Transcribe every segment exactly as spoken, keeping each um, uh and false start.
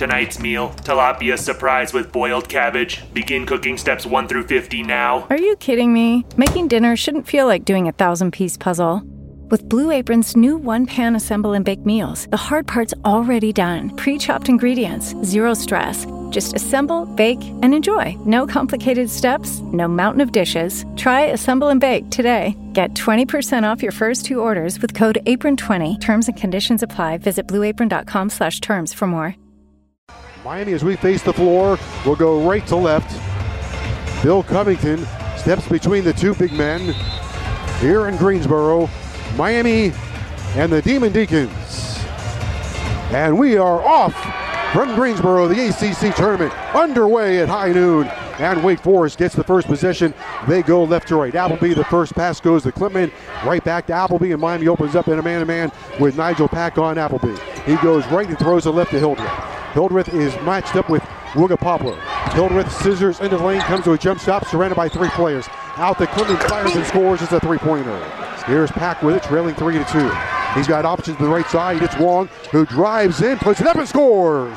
Tonight's meal, tilapia surprise with boiled cabbage. Begin cooking steps one through fifty now. Are you kidding me? Making dinner shouldn't feel like doing a thousand-piece puzzle. With Blue Apron's new one-pan assemble and bake meals, the hard part's already done. Pre-chopped ingredients, zero stress. Just assemble, bake, and enjoy. No complicated steps, no mountain of dishes. Try Assemble and Bake today. Get twenty percent off your first two orders with code apron twenty. Terms and conditions apply. Visit blueapron.com slash terms for more. Miami, as we face the floor, will go right to left. Bill Covington steps between the two big men here in Greensboro. Miami and the Demon Deacons. And we are off from Greensboro. The A C C tournament underway at high noon. And Wake Forest gets the first possession. They go left to right. Appleby, the first pass goes to Klipman. Right back to Appleby, and Miami opens up in a man-to-man with Nigel Pack on Appleby. He goes right and throws it left to Hildreth. Hildreth is matched up with Wooga Poplar. Hildreth scissors into the lane, comes to a jump stop, surrounded by three players. Out the Klipman fires and scores. It's a three-pointer. Here's Pack with it, trailing three to two. He's got options to the right side. It's Wong, who drives in, puts it up and scores.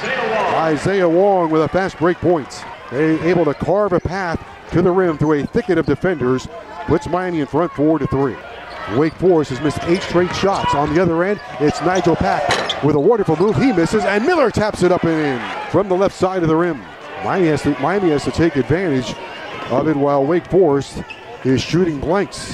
Isaiah Wong with a fast break point. They're able to carve a path to the rim through a thicket of defenders. Puts Miami in front four to three. Wake Forest has missed eight straight shots. On the other end, it's Nigel Pack with a wonderful move. He misses, and Miller taps it up and in from the left side of the rim. Miami has to, Miami has to take advantage of it while Wake Forest is shooting blanks.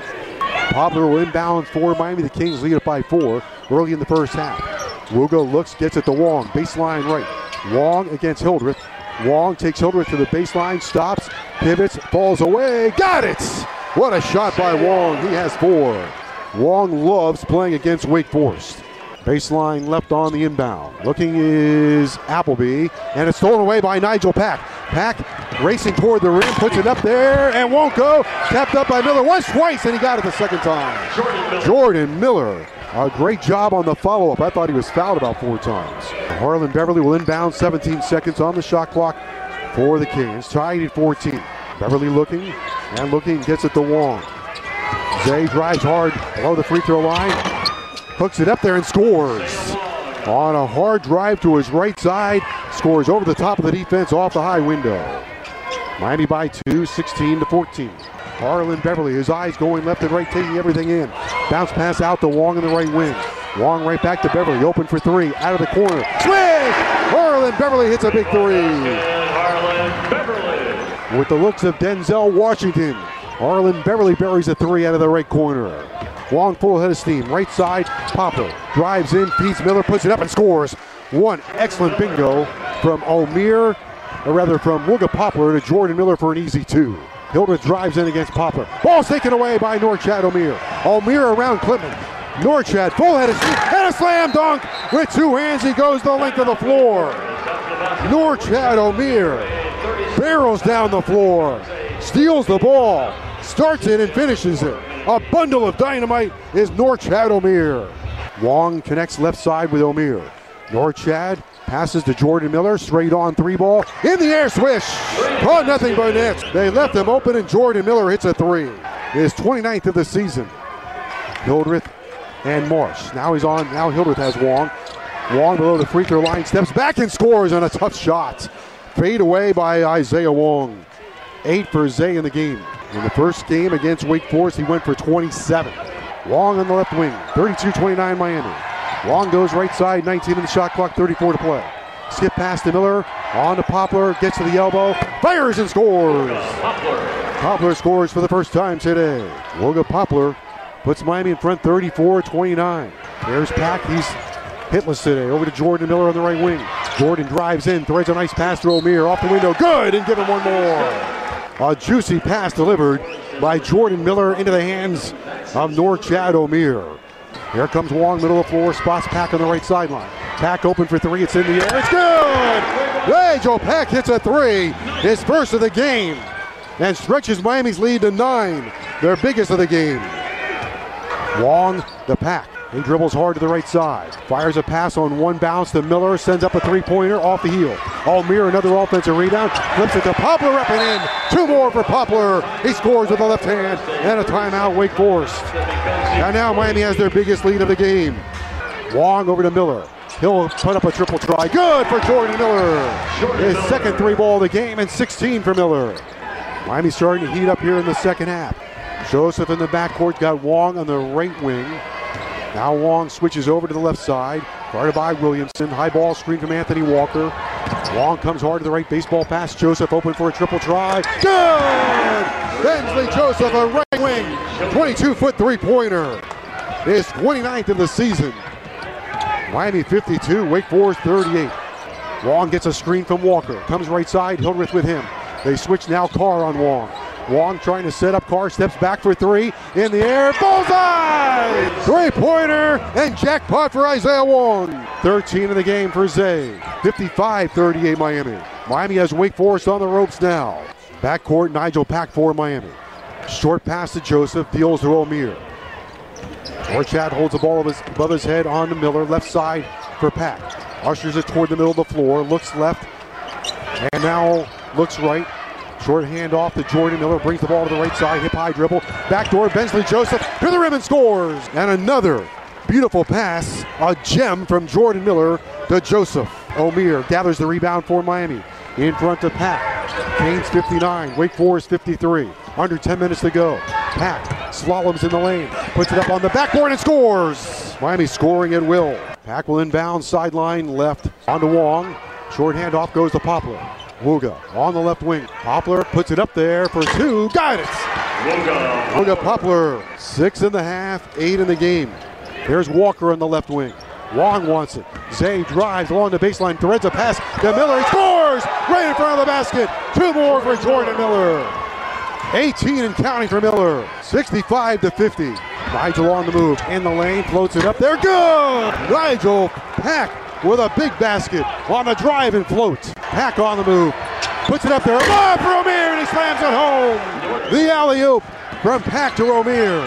Poplar will inbound for Miami. The Kings lead it by four early in the first half. Wooga looks, gets it to Wong. Baseline right. Wong against Hildreth. Wong takes Hildreth to the baseline, stops, pivots, falls away. Got it! What a shot by Wong. He has four. Wong loves playing against Wake Forest. Baseline left on the inbound. Looking is Appleby, and it's stolen away by Nigel Pack. Pack racing toward the rim, puts it up there, and won't go. Tapped up by Miller once, twice, and he got it the second time. Jordan Miller. Jordan Miller. A great job on the follow-up. I thought he was fouled about four times. Harlan Beverly will inbound, seventeen seconds on the shot clock for the Kings. Tied at fourteen. Beverly looking and looking, gets it to Wong. Zay drives hard below the free throw line. Hooks it up there and scores. On a hard drive to his right side. Scores over the top of the defense off the high window. Miami by two, sixteen to fourteen. Harlan Beverly, his eyes going left and right, taking everything in. Bounce pass out to Wong in the right wing. Wong right back to Beverly, open for three, out of the corner. Swing! Harlan Beverly hits a big three. Harlan Beverly. With the looks of Denzel Washington, Harlan Beverly buries a three out of the right corner. Wong full head of steam, right side, Poplar drives in, feeds Miller, puts it up and scores. One excellent bingo from Omier, or rather from Wooga Poplar to Jordan Miller for an easy two. Hildreth drives in against Poplar. Ball's taken away by Norchad Omier. Omier around Klipman. Norchad, full head of steam, and a slam dunk with two hands. He goes the length of the floor. Norchad Omier barrels down the floor, steals the ball, starts it and finishes it. A bundle of dynamite is Norchad Omier. Wong connects left side with Omier. Norchad passes to Jordan Miller, straight on three ball, in the air swish. Caught nothing but nets. They left him open and Jordan Miller hits a three. His twenty-ninth of the season. Hildreth and Marsh. Now he's on, now Hildreth has Wong. Wong below the free throw line, steps back and scores on a tough shot. Fade away by Isaiah Wong. Eight for Zay in the game. In the first game against Wake Forest, he went for twenty-seven. Wong on the left wing, thirty-two twenty-nine Miami. Wong goes right side, nineteen in the shot clock, thirty-four to play. Skip pass to Miller, on to Poplar, gets to the elbow, fires and scores. Poplar. Poplar scores for the first time today. Wooga Poplar puts Miami in front thirty-four twenty-nine. There's Pack, he's hitless today. Over to Jordan Miller on the right wing. Jordan drives in, threads a nice pass to Omier, off the window, good, and give him one more. A juicy pass delivered by Jordan Miller into the hands of Norchad Omier. Here comes Wong, middle of the floor, spots Pack on the right sideline. Pack open for three, it's in the air, it's good! Nigel Pack hits a three, his first of the game, and stretches Miami's lead to nine, their biggest of the game. Wong, the Pack, he dribbles hard to the right side, fires a pass on one bounce to Miller, sends up a three-pointer off the heel. Omier, another offensive rebound, flips it to Poplar, up and in, two more for Poplar, he scores with the left hand, and a timeout, Wake Forest. And now Miami has their biggest lead of the game. Wong over to Miller. He'll put up a triple try. Good for Jordan Miller. His second three ball of the game and sixteen for Miller. Miami starting to heat up here in the second half. Joseph in the backcourt, got Wong on the right wing. Now Wong switches over to the left side. Guarded by Williamson. High ball screen from Anthony Walker. Wong comes hard to the right, baseball pass. Joseph open for a triple try. Good! Bensley Joseph, a right wing. twenty-two foot three-pointer. His twenty-ninth of the season. Miami fifty-two, Wake Forest thirty-eight. Wong gets a screen from Walker. Comes right side, Hildreth with him. They switch now, Carr on Wong. Wong trying to set up, Carr steps back for three. In the air, bullseye! Three-pointer and jackpot for Isaiah Wong. thirteen in the game for Zay. fifty-five thirty-eight Miami. Miami has Wake Forest on the ropes now. Backcourt, Nigel Pack for Miami. Short pass to Joseph, deals to Omier. Orchad holds the ball above his head on to Miller, left side for Pack. Ushers it toward the middle of the floor, looks left, and now looks right. Short hand off to Jordan Miller, brings the ball to the right side, hip high dribble, backdoor, Bensley Joseph to the rim and scores. And another beautiful pass, a gem from Jordan Miller to Joseph. Omier gathers the rebound for Miami. In front of Pack. Canes fifty-nine, Wake Forest fifty-three. Under ten minutes to go. Pack slaloms in the lane, puts it up on the backboard and scores. Miami scoring at will. Pack will inbound, sideline left onto Wong. Short handoff goes to Poplar. Wuga on the left wing. Poplar puts it up there for two. Got it! Wuga. Wuga Poplar. Six in the half, eight in the game. There's Walker on the left wing. Wong wants it. Zay drives along the baseline, threads a pass to Miller. He scores right in front of the basket. Two more for Jordan Miller. eighteen and counting for Miller. sixty-five to fifty. Nigel on the move. In the lane, floats it up there. Good! Nigel Pack with a big basket on the drive and float. Pack on the move. Puts it up there. Lob for Omier, and he slams it home. The alley-oop from Pack to Omier.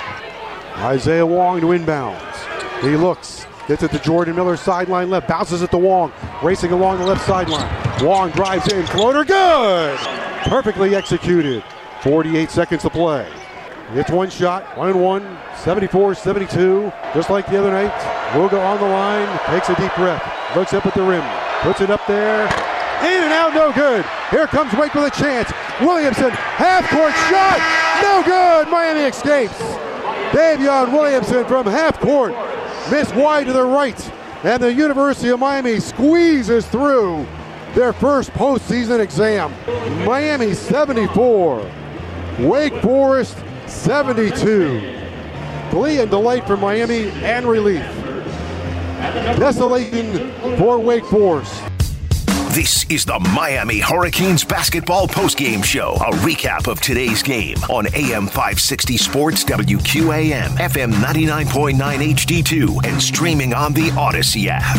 Isaiah Wong to inbounds. He looks. Gets it to Jordan Miller, sideline left. Bounces it to Wong. Racing along the left sideline. Wong drives in. Floater, good! Perfectly executed. forty-eight seconds to play. It's one shot, one and one, seventy-four seventy-two. Just like the other night, Wuga on the line, takes a deep breath, looks up at the rim, puts it up there, in and out, no good. Here comes Wake with a chance. Williamson, half-court shot, no good. Miami escapes. Davion Williamson from half-court, missed wide to the right, and the University of Miami squeezes through their first postseason exam. Miami seventy-four, Wake Forest seventy-two. Glee and delight for Miami and relief. Desolation for Wake Forest. This is the Miami Hurricanes basketball postgame show. A recap of today's game on A M five sixty Sports, W Q A M, F M ninety-nine point nine H D two, and streaming on the Odyssey app.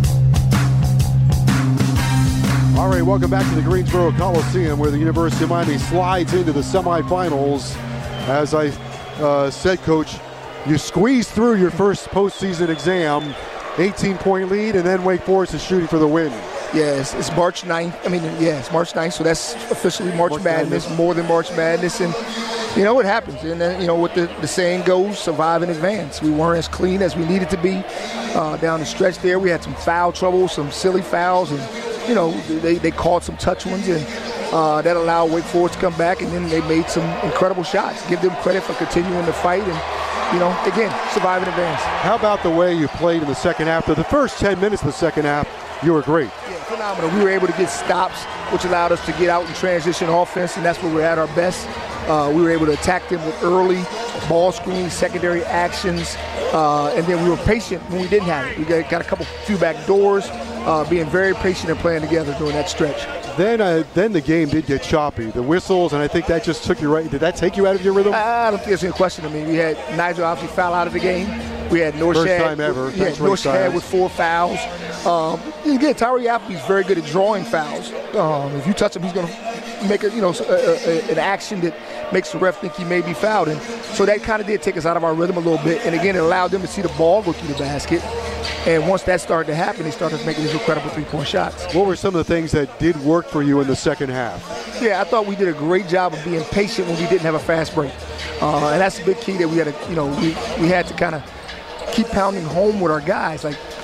All right, welcome back to the Greensboro Coliseum, where the University of Miami slides into the semifinals. As I uh, said, Coach, you squeeze through your first postseason exam, eighteen-point lead, and then Wake Forest is shooting for the win. Yeah, it's, it's March ninth. I mean, yeah, it's March ninth, so that's officially March, March Madness, Madness, more than March Madness. And, you know, it happens. And, then, you know, what the, the saying goes, survive in advance. We weren't as clean as we needed to be uh, down the stretch there. We had some foul trouble, some silly fouls, and, you know, they, they caught some touch ones, and uh, that allowed Wake Forest to come back, and then they made some incredible shots. Give them credit for continuing to fight and, you know, again, survive in advance. How about the way you played in the second half? For the first ten minutes of the second half, you were great. Yeah, phenomenal. We were able to get stops, which allowed us to get out and transition offense, and that's where we're at our best. Uh, we were able to attack them with early ball screens, secondary actions, uh, and then we were patient when we didn't have it. We got, got a couple few back doors, uh, being very patient and playing together during that stretch. Then uh, then the game did get choppy. The whistles, and I think that just took you right. Did that take you out of your rhythm? I don't think there's any question. I mean, we had Nigel obviously foul out of the game. We had Norshad. First time ever. Yeah, Norshad with four fouls. Um, again, Tyree Appleby's very good at drawing fouls. Um, if you touch him, he's going to make a, you know, a, a, an action that makes the ref think he may be fouled. And so that kind of did take us out of our rhythm a little bit. And again, it allowed them to see the ball go through the basket. And once that started to happen, they started making these incredible three-point shots. What were some of the things that did work for you in the second half? Yeah, I thought we did a great job of being patient when we didn't have a fast break. Uh, and that's a big key that we had to, you know, we, we had to kind of keep pounding home with our guys. Like,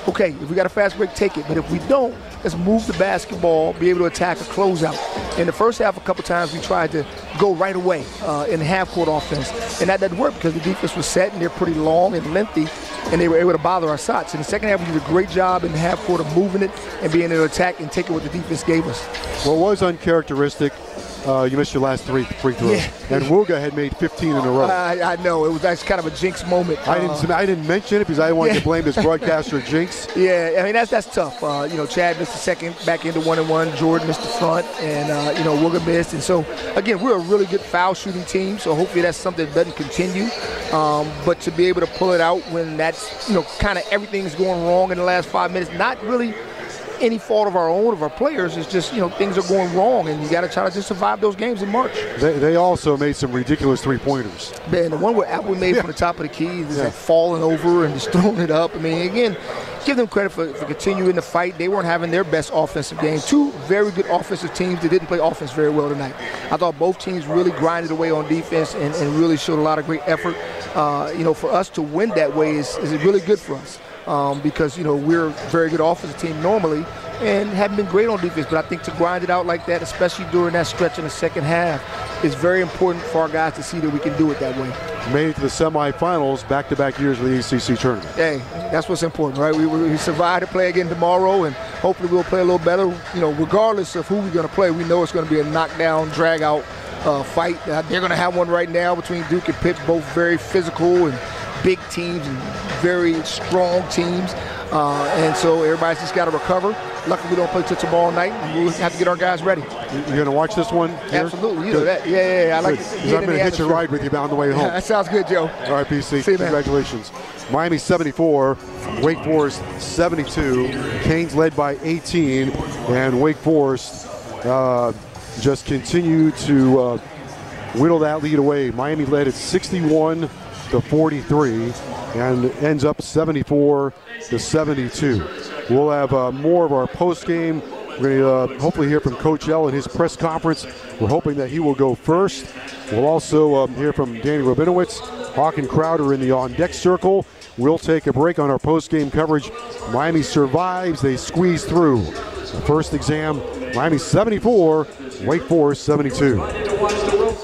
okay, if we got a fast break, take it. But if we don't, let's move the basketball, be able to attack a closeout. In the first half, a couple times we tried to go right away uh, in half-court offense, and that didn't work because the defense was set and they're pretty long and lengthy, and they were able to bother our shots. In the second half, we did a great job in the half-court of moving it and being able to attack and take it what the defense gave us. Well, it was uncharacteristic. Uh, you missed your last three free throws, yeah. and Wooga had made fifteen in a row. I, I know it was that's kind of a jinx moment. I didn't. Uh, I didn't mention it because I wanted yeah. to blame this broadcaster jinx. Yeah, I mean that's that's tough. Uh, you know, Chad missed the second, back into one and one. Jordan missed the front, and uh, you know Wooga missed. And so again, we're a really good foul shooting team. So hopefully that's something that doesn't continue. Um, but to be able to pull it out when that's you know kind of everything's going wrong in the last five minutes, not really any fault of our own, of our players. It's just, you know, things are going wrong, and you got to try to just survive those games in March. They, they also made some ridiculous three-pointers. Man, the one where Apple made yeah. from the top of the key is yeah. like falling over and just throwing it up. I mean, again, give them credit for, for continuing to fight. They weren't having their best offensive game. Two very good offensive teams that didn't play offense very well tonight. I thought both teams really grinded away on defense and, and really showed a lot of great effort. Uh, you know, for us to win that way is, is really good for us. Um, because, you know, we're a very good offensive team normally and haven't been great on defense. But I think to grind it out like that, especially during that stretch in the second half, is very important for our guys to see that we can do it that way. Made it to the semifinals back-to-back years of the A C C tournament. Hey, that's what's important, right? We, we survived to play again tomorrow, and hopefully we'll play a little better. You know, regardless of who we're going to play, we know it's going to be a knockdown, drag-out uh, fight. Uh, they're going to have one right now between Duke and Pitt, both very physical and big teams and very strong teams. Uh, and so everybody's just got to recover. Luckily, we don't play till tomorrow night, and we'll have to get our guys ready. You're going to watch this one here? Absolutely. You know that. Yeah, yeah, yeah. I like good. it. I'm going to hitch a ride with you on the way home. That sounds good, Joe. All right, P C. See you, Congratulations. Man. Miami seventy-four, Wake Forest seventy-two. Canes led by eighteen, and Wake Forest uh, just continued to uh, whittle that lead away. Miami led at sixty-one to forty-three and ends up seventy-four to seventy-two. We'll have uh, more of our post game. We're going to uh, hopefully hear from Coach L in his press conference. We're hoping that he will go first. We'll also um, hear from Danny Rabinowitz, Hawk and Crowder in the on-deck circle. We'll take a break on our post-game coverage. Miami survives. They squeeze through. The first exam, Miami seventy-four, Wake Forest seventy-two.